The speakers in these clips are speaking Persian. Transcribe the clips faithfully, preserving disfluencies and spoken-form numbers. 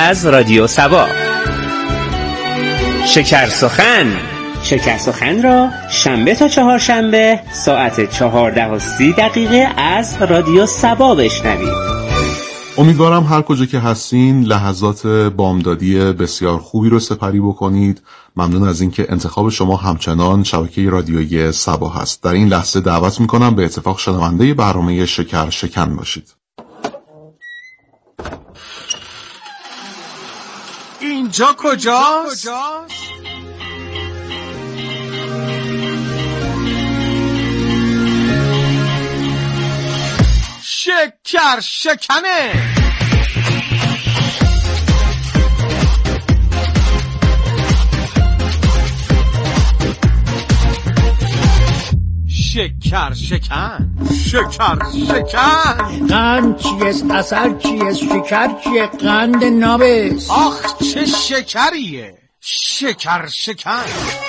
از رادیو سبا. شکر سخن شکر سخن را شنبه تا چهارشنبه ساعت چهارده و سی دقیقه از رادیو سبا بشنوید. امیدوارم هر کجا که هستین لحظات بامدادی بسیار خوبی رو سپری بکنید. ممنون از اینکه انتخاب شما همچنان شبکه رادیویی سبا هست. در این لحظه دعوت میکنم به اتفاق شنونده برنامه شکر شکن باشید. اینجا کجاست؟ شکر شکنه. شکر شکن شکر شکن. قند چیست؟ عسل چیست؟ شکر چیه؟ قند نابست. آخ چه شکریه. شکر شکن.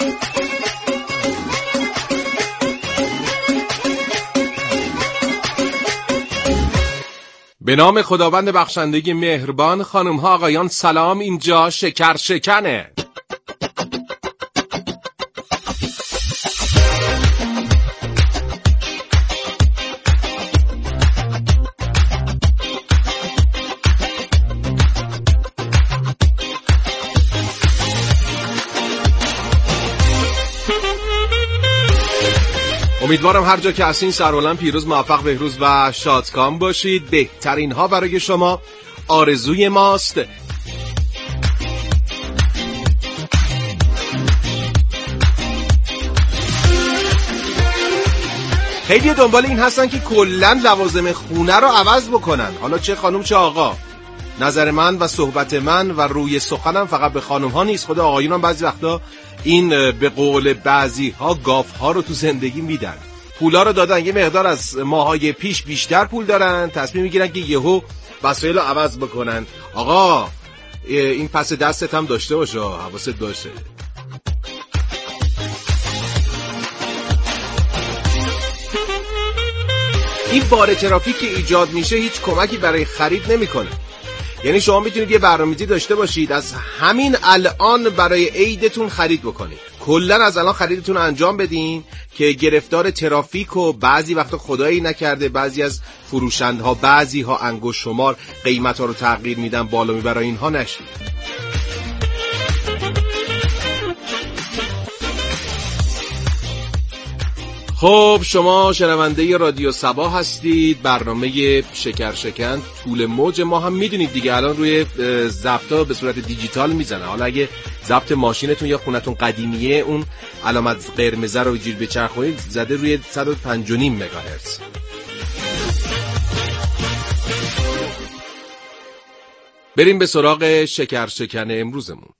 به نام خداوند بخشنده مهربان. خانم ها آقایان سلام، اینجا شکر شکنه. امیدوارم هر جا که هستین سربلند، پیروز، موفق، بهروز و شادکام باشید. بهترین ها برای شما آرزوی ماست. خیلی دنبال این هستن که کلن لوازم خونه رو عوض بکنن، حالا چه خانم چه آقا. نظر من و صحبت من و روی سخنم فقط به خانم ها نیست، خود آقایون هم بعضی وقتا این به قول بعضی ها گاف ها رو تو زندگی میدن. پولا رو دادن، یه مقدار از ماهای پیش بیشتر پول دارن، تصمیم میگیرن که یهو وسایل رو عوض بکنن. آقا این پس دستت هم داشته باشه، حواست باشه. این بار ترافیک که ایجاد میشه هیچ کمکی برای خرید نمیکنه. یعنی شما میتونید یه برنامه‌ریزی داشته باشید، از همین الان برای عیدتون خرید بکنید. کلا از الان خریدتون انجام بدین که گرفتار ترافیک و بعضی وقتا خدایی نکرده بعضی از فروشندها بعضی ها انگشت شمار قیمتا رو تغییر میدن بالا میبرن، اینها نشید. خب شما شنونده رادیو سبا هستید، برنامه شکر شکن طول موج ما هم میدونید دیگه، الان روی ضبطا به صورت دیجیتال میزنه. حالا اگه ضبط ماشینتون یا خونتون قدیمیه اون علامت قرمز رو جیر بچرخونید زده روی صد و پنج و نیم مگاهرتز. بریم به سراغ شکر شکن امروزمون.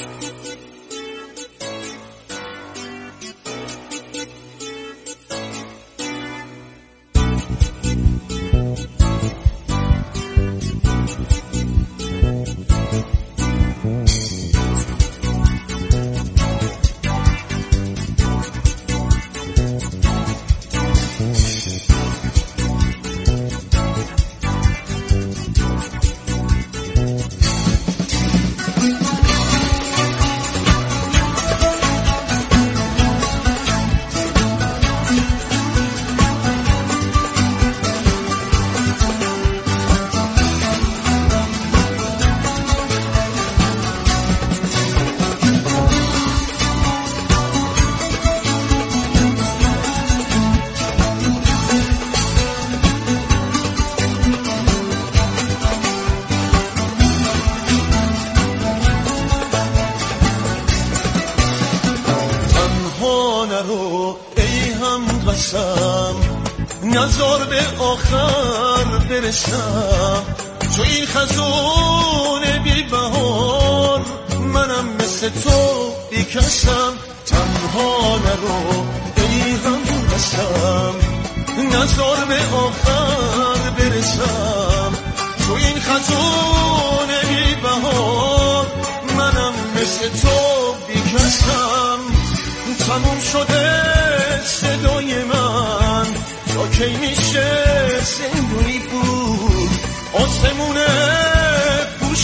نظر به آخر برسم، تو این خزون بی بهار منم مثل تو بیکسم. تنها نرو ای هم بسم، نظر به آخر برسم، تو این خزون بی بهار منم مثل تو بیکسم. تموم شده صدای من، تا کی میشه زندونی بود؟ آسمونه پوش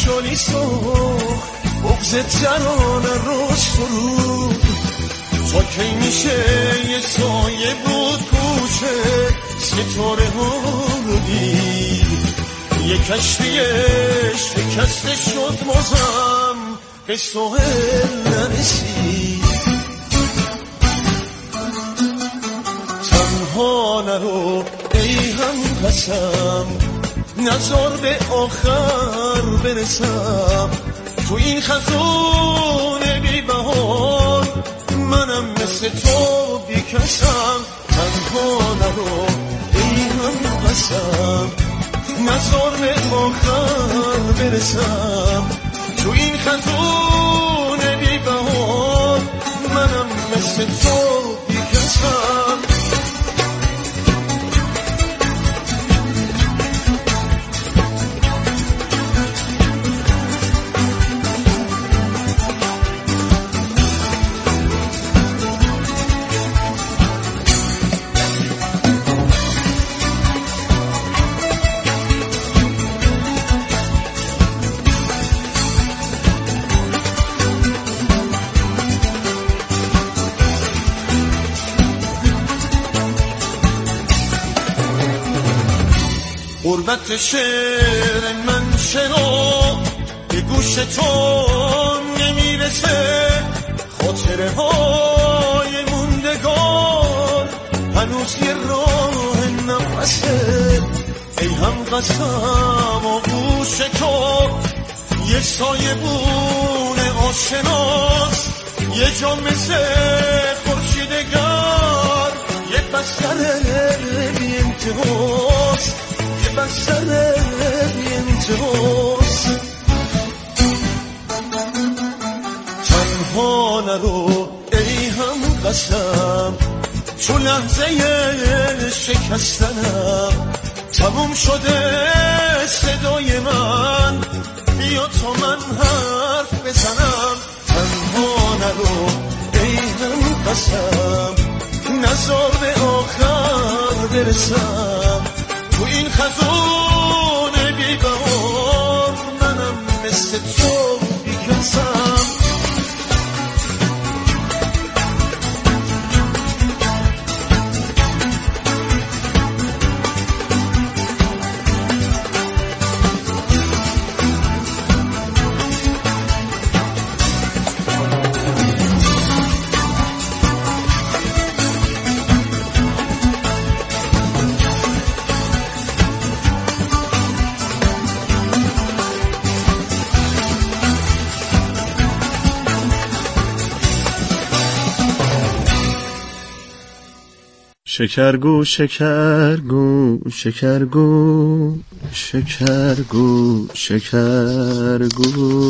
شلی سخ بغز ترانه روش فرود تا کی میشه یه سایه بود کوچه ستاره ها رو دید یه کشتی شکسته شد مازم به ساحل نرسید تنها نرو ای هم قسم نزار به آخر برسم تو این خزون بی بهار منم مثل تو بیکسم تنها نرو ای هم قسم نزار به آخر برسم تو این خزون بی بهار منم مثل تو بیکسم غربت شعر من چرا به گوش تو نمیرسه خاطره های موندگار هنوز یه راه نفسه ای هم قسم و گوش تو یه سایه بونه آشناس یه جا مثل خورشیدگار یه بستر بی انتهاست بستر بی انتهاست تنها نرو ای هم قسم چو لحظه شکستنم تموم شده صدای من بیا تا من حرف بزنم تنها نرو ای هم قسم نزار به آخر برسم تو این خزون بی بهار منم مثل تو بیکسم شکرگو شکرگو شکرگو شکرگو شکرگو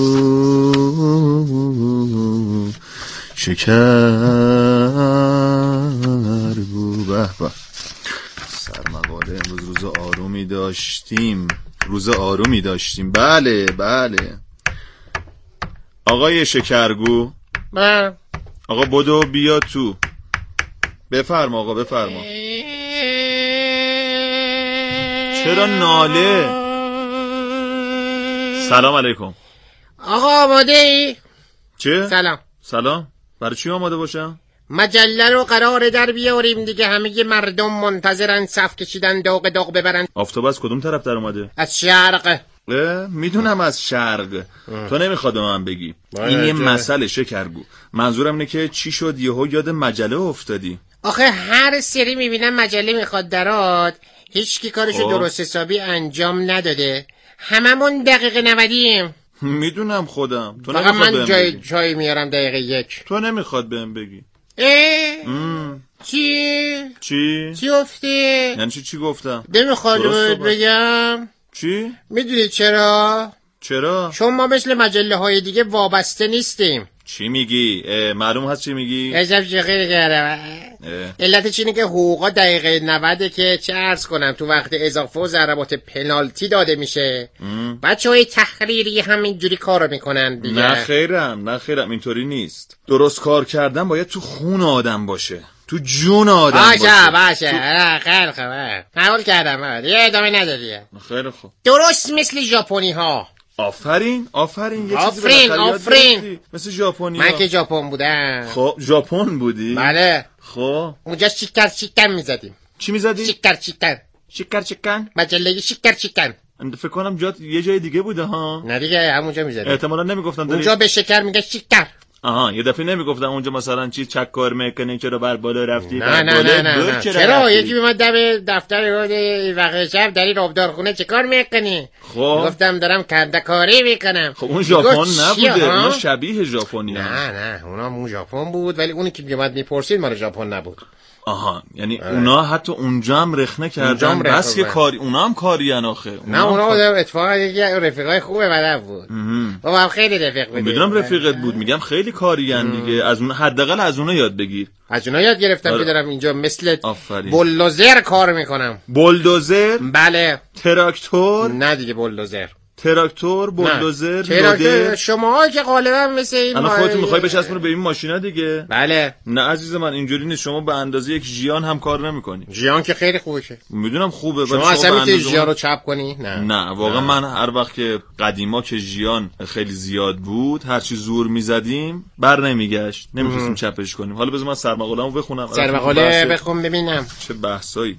شکرگو به به سرمقاله امروز روز آرومی داشتیم روز آرومی داشتیم بله بله آقای شکرگو بله آقا بدو بیا تو بفرما آقا بفرما چرا ناله سلام علیکم آقا آماده ای؟ چه؟ سلام سلام برای چی آماده باشم؟ مجله رو قراره در بیاریم دیگه همه مردم منتظرن صف کشیدن داغ داغ ببرن آفتاب از کدوم طرف در اومده؟ از شرق میدونم از شرق تو نمیخواد به من بگی این یه مسئله شکرگو منظورم اینه که چی شد یهو یاد مجله افتادی آخه هر سری میبینم مجله میخواد درات هیچ کی کارشو درست حسابی انجام نداده هممون دقیقه نودیم میدونم خودم تو فقط من جای جای میارم دقیقه یک تو نمیخواد بهم بگی اه ام. چی؟ چی؟ چی افتی؟ یعنی چی چی گفتم؟ نمیخواد بگم چی؟ میدونی چرا؟ چرا؟ چون ما مثل مجله های دیگه وابسته نیستیم. چی میگی؟ معلوم هست چی میگی؟ عجب شقیر کردم. علتش اینه که حقوقا دقیقه نود که چه عرض کنم تو وقت اضافه و ضربات پنالتی داده میشه. بچه های تحریری همینجوری کارو میکنن دیگه. نه خیرم نه خیرم اینطوری نیست. درست کار کردن باید تو خون آدم باشه، تو جون آدم باشه. باشه باشه تو... خیلی خوبه قبول کردم. یه ادامه نداری. خیلی خوب. درست مثل ژاپنی ها آفرین آفرین یه چیزی آفرین آفرین مثل ژاپنیا. من که ژاپن بودم. خب ژاپن بودی؟ بله. خب اونجا شکر شکن میزدیم. چی میزدی؟ شکر شکن. شکر شکن؟ مجله شکر شکن. فکر کنم جات یه جای دیگه بوده ها. نه دیگه همونجا میزدیم. احتمالاً نمیگفتن داری اونجا به شکر میگه شکر. آها یه دفعه نمیگفتم اونجا مثلا چی چکار میکنی چرا بر بالا رفتی؟ نه نه نه نه, نه. چرا, چرا؟ یکی به من دم دفتر وقت شب در این آبدارخونه چه کار میکنی؟ خب گفتم دارم کندکاری میکنم. خب اون ژاپن نبوده، اونا شبیه ژاپنی. نه نه اونا اون ژاپن بود ولی اونی که میومد میپرسید مال ژاپن نبود. آها یعنی آه. اونا حتی اونجا هم رخنه کردن بس که کاری اونا هم کاری آخه. نه اونا کار... اتفاقا یکی رفیقای خوبه بدن بود. بابا هم خیلی رفیق بود. میدونم رفیقت بود، میگم خیلی کاری ان دیگه. از اون حداقل از اونا یاد بگیر. از اونا یاد گرفتم که دارم اینجا مثل بولدوزر کار میکنم. بولدوزر؟ بله. تراکتور؟ نه دیگه بولدوزر. تراکتور، بولدوزر، لودر. شما که غالبا مثل این الان خودت میخوای بچسبونی به این ماشینا دیگه. بله. نه عزیز من اینجوری نیست، شما به اندازه یک ژیان هم کار نمیکنی. ژیان که خیلی خوبه که میدونم خوبه، شما اصلا میتونی ژیان رو چپ کنی؟ نه نه واقعا من هر وقت که قدیما که ژیان خیلی زیاد بود هر چی زور میزدیم بر نمیگشت، نمیتونستیم چپش کنیم. حالا بذار من سرمقاله‌مو بخونم. سرمقاله بخون ببینم چه بحثایی.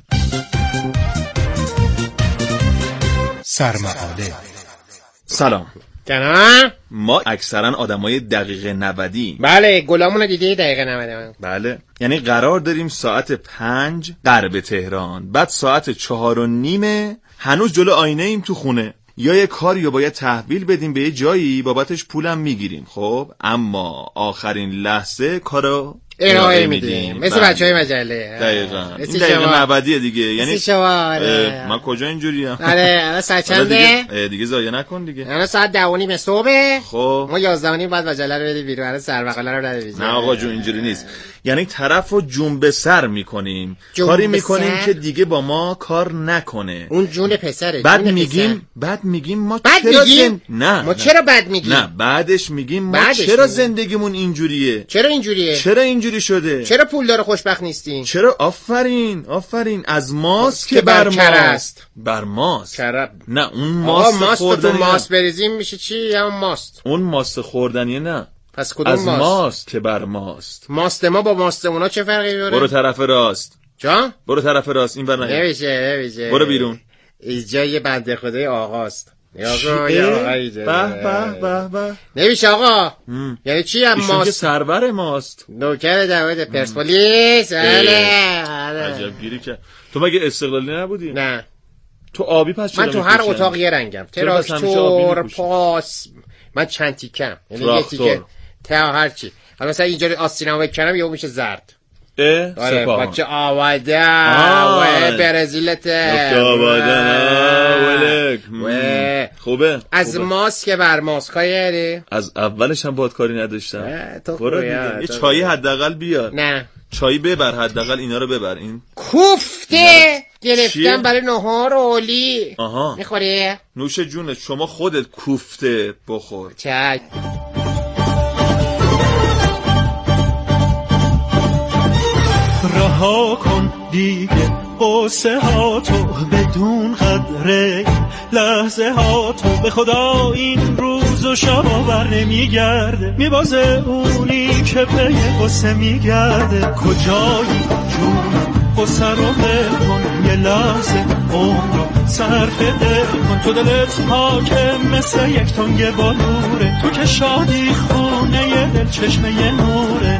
سرمقاله. سلام. کنم ما اکثرا آدمای دقیقه نودی. بله گلامونو دیدی دقیقه نود. بله یعنی قرار داریم ساعت پنج غرب تهران، بعد ساعت چهار و نیمه هنوز جلو آینه ایم تو خونه. یا یه کاری رو باید تحویل بدیم به یه جایی بابتش پولم میگیریم، خب اما آخرین لحظه کارو ارائه میدیم مثل بچهای مجله. دقیقاً این دقیقه نودیه دیگه. یعنی شما من کجا اینجوریم؟ آره الان ساعت چنده؟ دیگه دیگه زایه نکن دیگه. الان ساعت ده و نیم صبح. خب ما یازده و نیم بعد مجله رو بدیم بیرون. الان سرمقاله رو نده. نه آقا جون اینجوری نیست. یعنی طرفو جون به سر میکنیم، کاری میکنیم که دیگه با ما کار نکنه. اون جون پسره. بعد میگیم بعد میگیم ما چرا زن... نه ما چرا بعد میگیم؟ نه بعدش میگیم ما بعدش چرا میگیم. زندگیمون اینجوریه؟ چرا اینجوریه؟ چرا اینجوری شده؟ چرا پولدار خوشبخت نیستین؟ چرا آفرین آفرین از ماست که بر ماست. بر ماست. کرب. نه اون ماست, ماست خوردنی. تو ماست بریزیم میشه چی؟ هم ماست. اون ماست خوردنیه نه. پس کدوم از ماست؟ ماست که بر ماست. ماست ما با ماست اونا چه فرقی داره؟ برو طرف راست. جان؟ برو طرف راست این برنامه. نمیشه نمیشه. برو بیرون. اینجا یه بنده خدای آقاست. آقا یا آقایی به به به به. نمیشه آقا. یعنی چی هم ایشون ماست؟ که سرور ماست. نوکر دعوت پرسپولیس. بله. عجب گیری که. تو مگه استقلالی نبودی؟ نه. تو آبی پس چرا؟ من تو هر اتاق یه رنگم. تراکتور، پاس. من چند تیکم. یعنی یه تیکه تا هر چی. حالا مثلا اینجوری آستینام بکنم یهو میشه زرد. اه آره سپاه. بچه آواده و برزیلته آواده خوبه از ماست که بر ماست کاری از اولش هم باید کاری نداشتم. برو دیگه یه چایی حداقل بیار. نه چایی ببر حداقل اینا رو ببر. این کوفته گرفتم برای نهار اولی. آها میخوری؟ نوش جونت شما خودت کوفته بخور. چک رها کن دیگه قصه ها تو بدون قدره لحظه ها تو به خدا این روز و شب بر نمیگرده میبازه اونی که پی قصه میگرده کجایی جونم قصه رو بل کن یه لحظه عمر رو صرف دل کن تو دلت حاکم مثل یک تنگ بالوره تو که شادی خونه یه دل چشمه یه نوره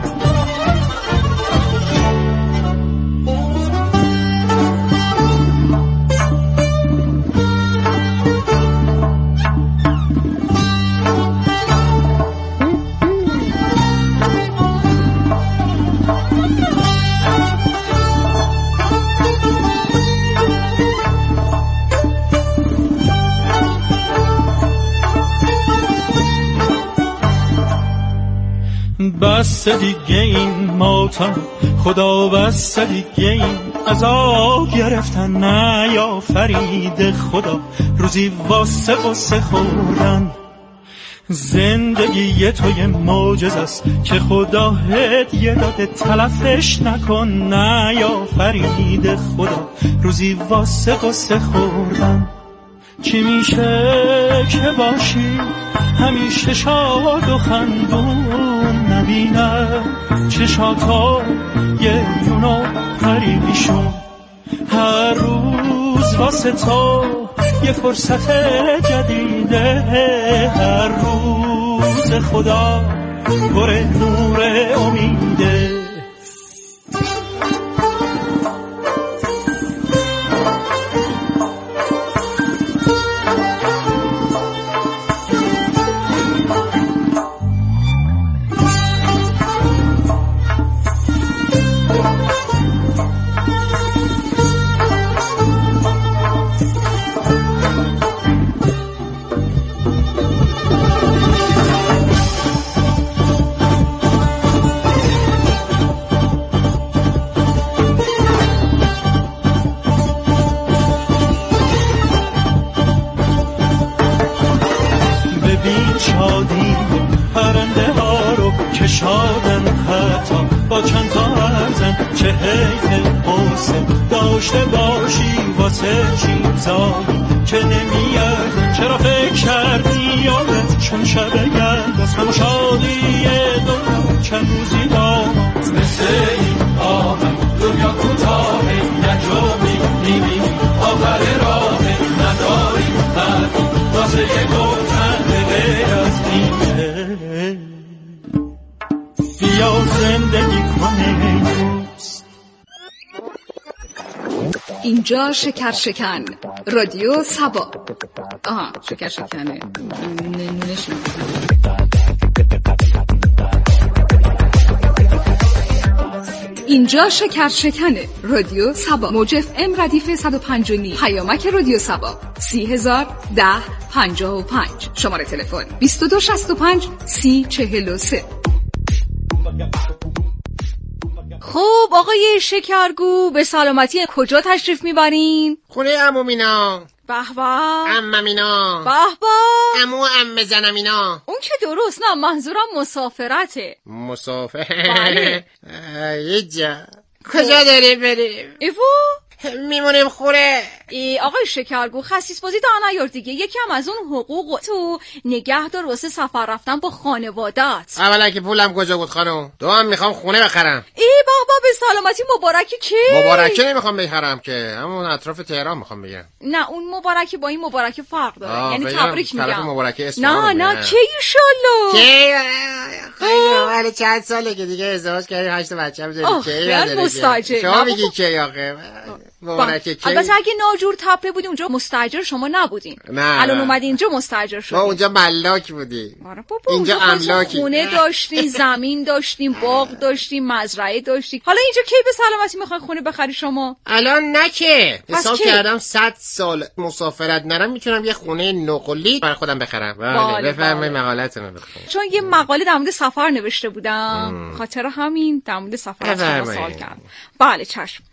بس دیگه این ماتم خدا بس دیگه این عذاب گرفتن نه یا فرید خدا روزی واسه قصه خوردن زندگی توی معجزه است که خدا هدیه داده تلفش نکن نه یا فرید خدا روزی واسه قصه خوردن چی میشه که باشی همیشه شاد و خندون، نبینم چشاتو یه یونو پریشون، هر روز واسه تو یه فرصت جدیده، هر روز خدا پر نور امیده. شادن حتی با چند تا ارزن، چه حیف حسن داشته باشی واسه چیزایی که نمیاردن. چرا فکر کردی یادت چون شب یلداست، همه شادی دنیا چند روزی داماد، مثل این آهنگ دنیا کوتاهی نجومی نیمی آخر راهی نداری حرفی واسه یه گفتن غیر از نیمه. بیا زندگی کنه دوست. اینجا شکر شکن رادیو سبا. آها شکر شکنه نمونش اینجا شکر شکنه رادیو سبا، موج اف ام ردیف صد و پنج و نیم، پیامک رادیو سبا سی هزار ده پنجاه و پنج، شماره تلفن بیست و دو شصت و پنج سی چهل و سه. خب آقای شکرگو به سلامتی کجا تشریف میبرین؟ خونه عمو مینا. به به. عمم مینا. به به. عمو عمه زنم مینا. اون که درست، نه منظورم مسافرته. مسافر؟ بله. یه جا کجا داریم بریم؟ ایوو میمونیم خوره. ای آقای شکرگو خسیس بازی دا نیار دیگه، یکم از اون حقوق تو نگه دار واسه سفر رفتن با خانوادت. اولا که پولم کجا بود خانم، دو هم میخوام خونه بخرم. ای بابا به سلامتی. مبارکی کی؟ مبارکه نمیخوام بخرم که، همون اطراف تهران میخوام بگم. نه اون مبارکی با این مبارکی فرق داره، یعنی تبریک میگم. مبارکه نه نه کی ایشالله کی خیلی ولی چند ساله که دیگه ازدواج کردیم، هشت بچه‌م داریم. کی مستاجر شما میگی کی آخه مبارکه کی؟ البته اگه ناجور تپه بودی اونجا مستاجر شما نبودین. نه الان اومدی اینجا مستاجر شدی. ما اونجا ملاک بودی. اینجا املاکی. خونه داشتین، زمین داشتین، باغ داشتین، مزرعه داشتین. حالا اینجا کی به سلامتی میخوای خونه بخری شما؟ الان نه که حساب کردم صد سال مسافرت نرم میتونم یه خونه نقلی برای خودم بخرم. بله بفرمایید مقاله‌تون رو بخونید. چون یه مقاله در مورد سفر نوشته بودم، خاطر همین در مورد سفر از شما سوال کردم. بله چشم.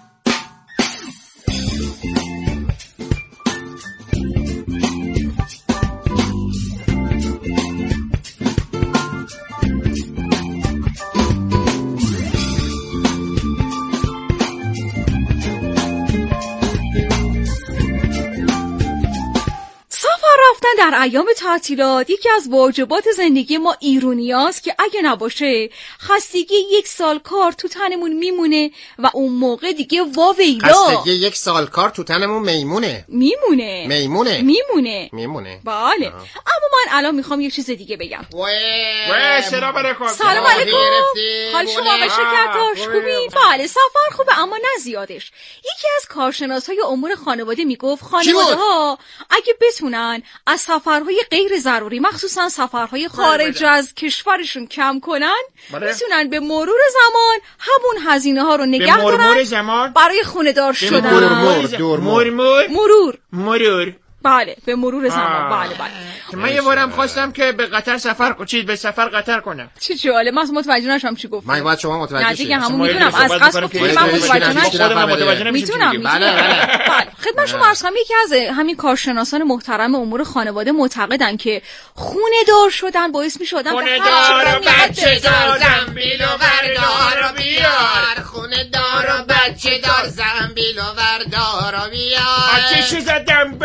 رفتن در ایام تعطیلات یکی از واجبات زندگی ما ایرونیاست که اگه نباشه خستگی یک سال کار تو تنمون میمونه و اون موقع دیگه واویلا. خستگی یک سال کار تو تنمون میمونه. میمونه. میمونه. میمونه. میمونه. بله. آه. اما من الان میخوام یک چیز دیگه بگم. وای سلام علیکم. سلام علیکم. حال شما آقای شکرتاش خوبین؟ بله سفر خوبه اما نه زیادش. یکی از کارشناسای امور خانواده میگفت خانواده‌ها اگه بتونن از سفرهای غیر ضروری مخصوصا سفرهای خارج از کشورشون کم کنن میتونن به مرور زمان همون هزینه ها رو نگه دارن برای خونه دار شدن. مرور مرور مرور مرور بله به مرور زمان. بله بله. من یه بارم خواستم که به قطر سفر کنم، چیز به سفر قطر کنم. چه جالب. من متوجه نشم چی گفت. من باید شما متوجه شید. نه دیگه همون میدونم از قصد گفتم من متوجه نشم. میتونم بله بله. بله خدمت شما عرض کنم یکی از همین کارشناسان محترم امور خانواده معتقدن که خونه دار شدن باعث میشه آدم خونه دار و بچه دار زنبیل و بردار و بیار. خونه دار و بچه دار زنبیل و بردار و بیار. آتیش زدم به مان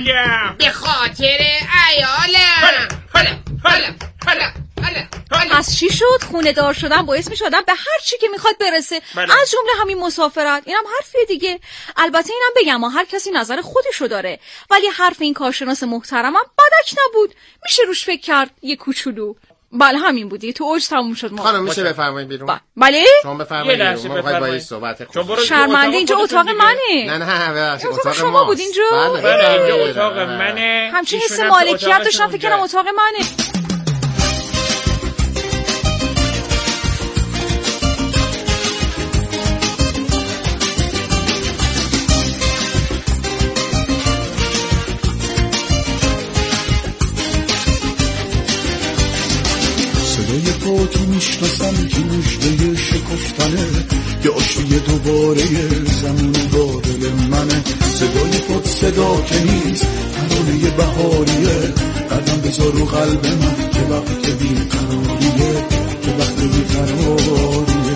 عیالم، به خاطر عیالم. حالا حالا حالا حالا پس چی شد؟ خونه دار شدن باعث می شدن به هر چی که میخواد برسه، بله. از جمله همین مسافرت. اینم حرفیه دیگه. البته اینم بگم ما هر کسی نظر خودشو داره، ولی حرف این کارشناس محترمم بدک نبود، میشه روش فکر کرد یه کوچولو. بله همین بودی، تو اوج تموم شد. ما خانم میشه بفرمایید بیرون؟ با. بله شما بفرمایید بیرون، ما می‌خوایم با این صحبت کنیم. شرمنده، اینجا اتاق منه. نه نه ببخشید، اتاق شما بود اینجا. بله اینجا اتاق منه. همچین حس مالکیت داشتم فکر کنم اتاق منه. پا تو میشناسم که مژده شکفتنه، یه آشتی دوباره زمون با دل منه. صدای پاد صدا که نیست، ترانه بهاریه. قدم بذار رو قلب من که وقت بیقراریه، که وقت بیقراریه.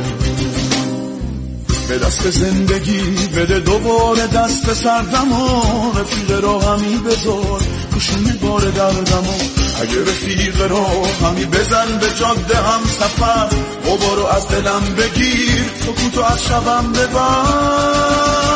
به دست زندگی بده دوباره دست سردمو، رفیق راهمی بذار کشونی بار دردمو. اگه رفیق راهمی بزن به جاده هم سفر، غبارو از دلم بگیر، سکوتو از شبم ببر.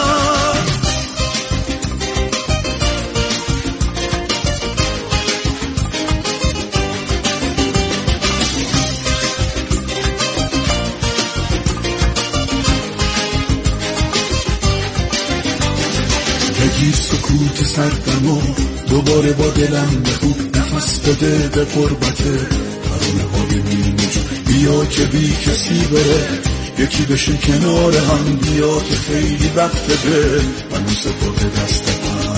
بگیر سکوت سردمو، دوباره با دلم بخوب، نفس بده به قربته. ترانه های میموج بیا که بی کسی بره، یکی بشین کنار هم، بیا که خیلی وقت ده من سپرد دست من.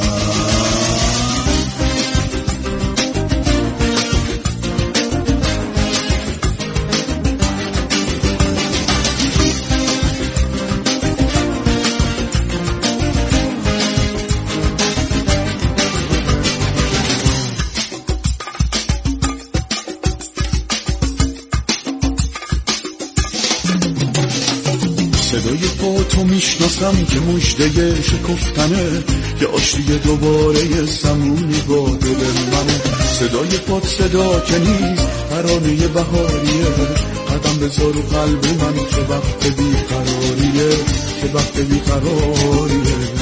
صدای پا تو میشناسم که مژده شکفتنه، یه آشتی دوباره زمونی با دل منه. صدای پا صدا که نیست، ترانه بهاریه. قدم بذار رو قلب من که وقت بیقراریه، که وقت بیقراریه.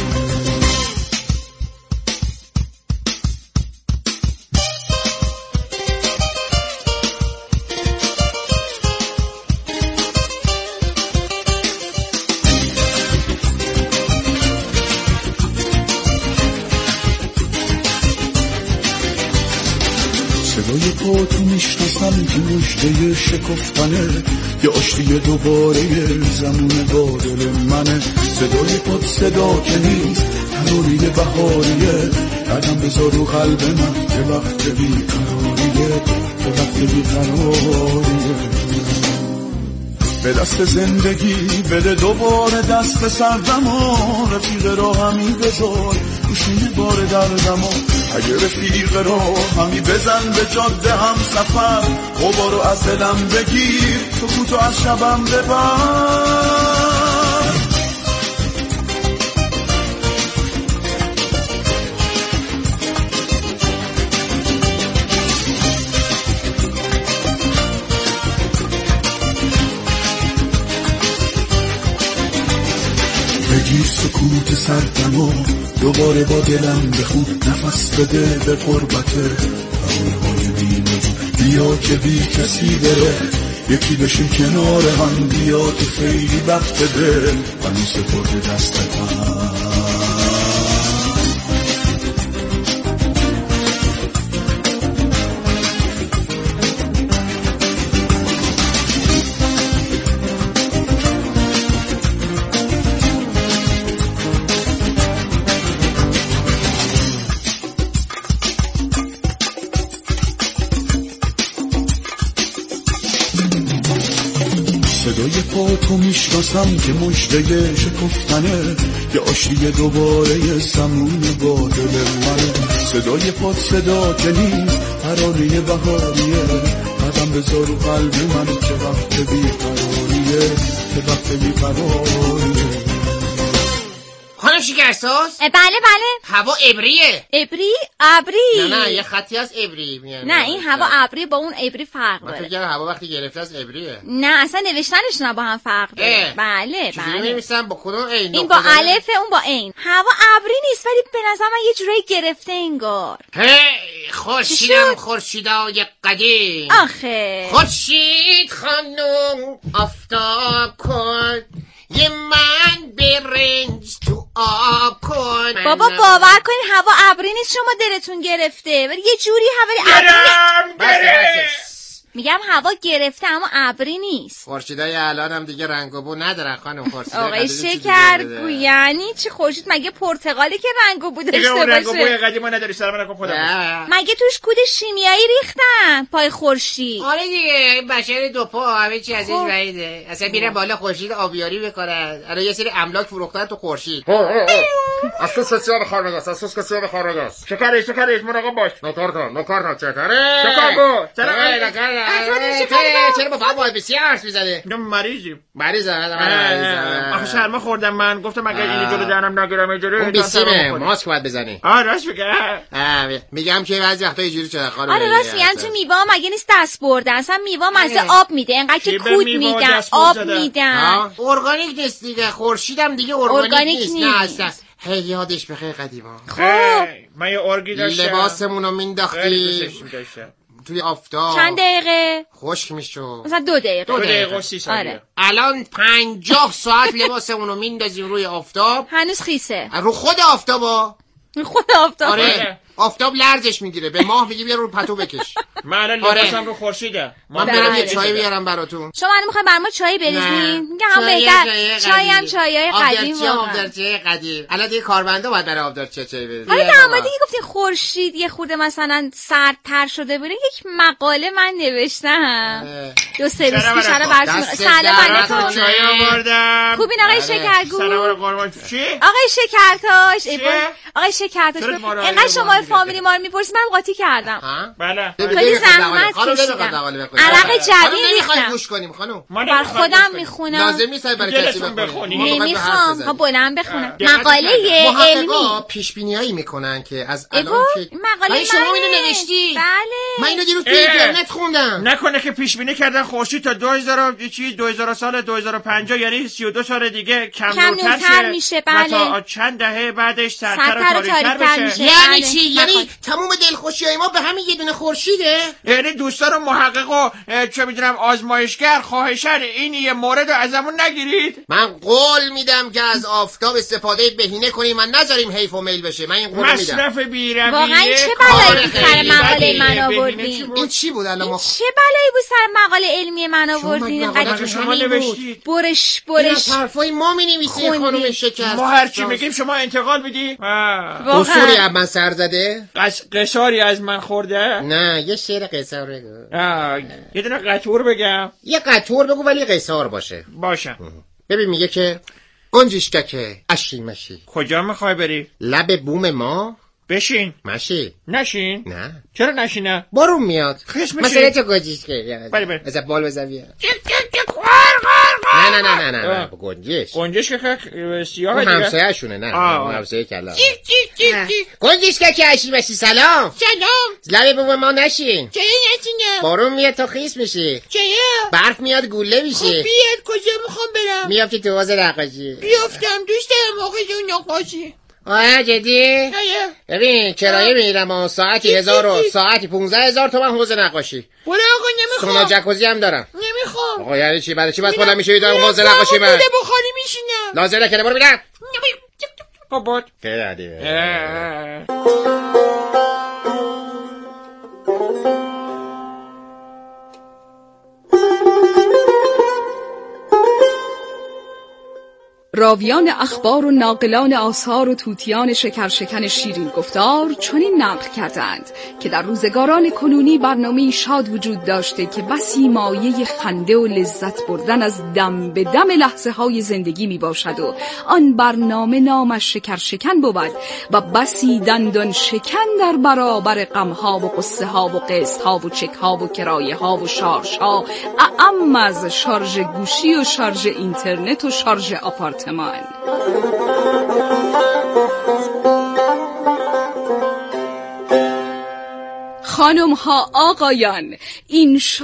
صدای پا تو میشناسم که مژده شکفتنه، یه آشتی دوباره زمون با دل منه. صدای پا صدا که نیست، ترانه بهاریه. قدم بذار رو قلب من که وقت بیقراریه، که وقت بیقراریه. به دست زندگی بده دوباره دست سردمو، رفیق راهمی بذار گوشی بار دردمو. اگه رفیق راهمی بزن به جاده هم سفر، غبارو از دلم بگیر، سکوتو از شبم ببر. بگیر سکوت سردمو، دوباره با دلم بخوب، نفس بده به قربته. ترانه های بی‌نجوم بیا که بی کسی بره، یکی بشین کنار هم، بیا که خیلی وقت ده من سپرد دست من. صدای پا تو میشناسم که مژده شکفتنه، یه آشتی دوباره زمون با دل منه. صدای پا صدا که نیست، ترانه بهاریه. قدم بذار رو قلب من که وقت بیقراریه، که وقت بیقراریه. خانم شکرساز؟ بله بله. هوا ابریه. ابری؟ ابری. نه نه یه خطی از ابری میاد. نه این هوا ابری با اون ابری فرق داره. داره. من فکر کردم هوا وقتی گرفته از ابریه. نه اصلا نوشتنش نه با هم فرق داره. بله بله. می‌نویسن با کدوم عین؟ این با الف اون با عین. هوا ابری نیست ولی به نظر من یه جورایی گرفته انگار. هی خورشیدم خورشیدای قدیم. آخه خورشید خانم آفتاب کن یه من برنج تو آب کن. بابا باور کنین هوا ابری نیست شما دلتون گرفته ولی یه جوری هوا ابری. میگم هوا گرفته اما ابری نیست. خورشیدای الان هم دیگه رنگ و بو ندارن خانم. خورشیدای آقای شکرگو یعنی چی خورشید مگه پرتقالی که رنگ و بو داشته باشه؟ رنگ و بوی قدیما نداری. سلام علیکم خدا. مگه توش کود شیمیایی ریختن پای خورشید؟ آره دیگه بشر دو پا همه چی ازش بعیده. اصلا میره بالا خورشید آبیاری بکنن. الان یه سری املاک فروختن تو خورشید. اساس کسیار خارجاست. اساس کسیار خارجاست. شکرش شکرش مراقب باش. نکار کن نکار کن چطوره؟ شکرگو چرا با بابا بسیار حرف میزنه؟ من مریضیم. مریضم مریضم. آخه شرما خوردم من گفتم اگه اینو جلو دهنم نگیرم اینجوری اون بیسیمه ماسک باید بزنی. آه راست میگه. میگم که بعضی وقتا اینجوری شده خانم. آره راست میگن تو میوه مگه نیست دست برده اصلا میوه مزه آب میده انقدر که کود میدن آب میدن. ارگانیک نیست دیگه. خورشیدم دیگه ارگانیک نیست. نه اصلا هی یادش بخیر قدیما. خب من یه ارگی داشتم لباسمونو مینداختی توی آفتاب چند دقیقه خشک میشو مثلا دو دقیقه دو دقیقه و سی ثانیه. آره. الان پنجاه ساعت لباسمونو میندازیم روی آفتاب هنوز خیسه رو خود آفتابا. خود آفتاب. آره آفتاب لرزش میگیره به ماه میگی بیا رو پتو بکش. من الان لباسم رو خورشیده. من برم یه چای بیارم براتون. شما الان میخواین برام چای بریزین؟ میگم هم بهتر چای هم چایای قدیم واقعا. آبدارچی قدیم. الان دیگه کارمندا باید برای آبدارچی چای بریزن. حالا در مورد اینکه گفتین خورشید یه خورده مثلا سردتر شده بود یک مقاله من نوشتم دو سه روز پیش الان براتون. سلام علیکم. چای آوردم. خوبین آقای شکرگو؟ سلام قربان. چی؟ آقای شکرتاش آقای شکرتاش اینقدر شما فامیلی ما رو میپرسید من قاطی کردم. بله خیلی زحمت کشیدم. عرق جوی ریختم. گوش کنیم خانم. بر خودم میخونم. لازم نیست برای کسی بخونیم. نمیخوام ها بلند بخونم. مقاله علمی پیش بینیایی میکنن که از الان که مقاله شما اینو نوشتی؟ بله من اینو دیروز تو اینترنت خوندم. نکنه که پیش بینی کردن خورشید تا دو هزار چیز دو هزار سال دو هزار و پنجاه یعنی سی و دو سال دیگه کم نورتر میشه. بله تا چند دهه بعدش سرتر و تاریک‌تر بشه. یعنی چی؟ یعنی تمام دلخوشیای ما به همین یه دونه خورشیده؟ یعنی دوستان و محقق و چه میدونم آزمایشگر خواهشاً این یه مورد ازمون نگیرید. من قول میدم که از آفتاب استفاده بهینه کنیم و نذاریم حیف و میل بشه. من این قول میدم. مصرف بی‌رویه. واقعا چه بلایی سر مقاله من آوردین؟ این چی بود الان ما؟ چه بلایی بود سر مقاله علمی من آوردین؟ اینقدر شما نوشتید. برش برش حرفای ما می‌نویسی خانم شکر. ما هر چی میگیم شما انتقال میدی؟ اصولی از من سر زده؟ قشاری از من خورده؟ نه یه شعر قصار بگو. یه دونه قطور بگم. یه قطور بگو ولی قصار باشه. باشه. ببین میگه که گنجشککه اشی مشی. کجا میخوای بری؟ لب بوم ما. بشین. مشی. نشین. نه. چرا نشینه؟ بارون میاد. خش میشه. مثلا تو گنجشکه. بری بری. از بال بزن بیا. نه نه نه نه نه گنجش. گنجش که سیاه دیگه. همسایه شونه نه. همسایه کلا. گنجش که اشی مشی سلام. سلام. لب بوم ما نشین. چرا نشینم؟ بارون میاد تا خیس میشی. چرا؟ برف میاد گوله میشه. خب بیاد کجا میخوام برم؟ میافتی تو حوض نقاشی. بیافتم دوست دارم آقای نقاشی. آه جدی؟ آیا ببین کرایه میرم ساعتی هزار و ساعتی پونزده هزار تومن حوض نقاشی. برو آقا نمیخوام. سونا جکوزی هم دارم. نمیخوام. آقا یعنی چی؟ بعد چی بس بالا میشه دارم حوض نقاشی من؟ بوده بخاری میشینم. لازم نکنه برو بیرم. خب بود. خیلی راویان اخبار و ناقلان آثار و توتیان شکرشکن شیرین گفتار چنین نقل کردند که در روزگاران کنونی برنامه‌ای شاد وجود داشته که بسی مایه خنده و لذت بردن از دم به دم لحظه های زندگی می باشد و آن برنامه نامش شکرشکن بود و بسی دندان شکن در برابر غمها و قصه ها و قسط ها و چک ها و کرایه ها و شارژ ها اعم از شارژ گوشی و شارژ اینترنت و شارژ آپارتمان. خانم ها آقایان، این